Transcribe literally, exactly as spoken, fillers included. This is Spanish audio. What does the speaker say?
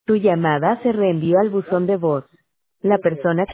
Tu llamada se reenvió al buzón de voz. La persona